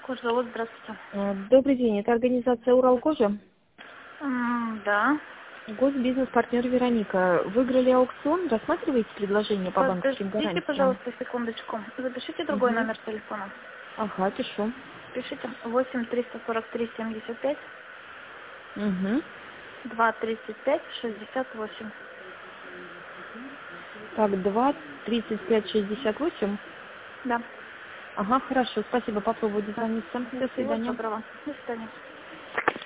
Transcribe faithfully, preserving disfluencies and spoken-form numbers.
Кожзавод, здравствуйте. Э, Добрый день, это организация «Уралкожа». М, Да. Госбизнес-партнер Вероника. Выиграли аукцион, рассматриваете предложение по банковским Подождите, гарантиям? пожалуйста, секундочку. Запишите другой Угу. номер телефона. Ага, пишу. Пишите восемь триста сорок три семьдесят пять Угу. два тридцать пять шестьдесят восемь. Так, два, тридцать пять, шестьдесят восемь. Да. Ага, хорошо, спасибо, попробую Да. дозвониться. До Всего свидания. доброго. До свидания.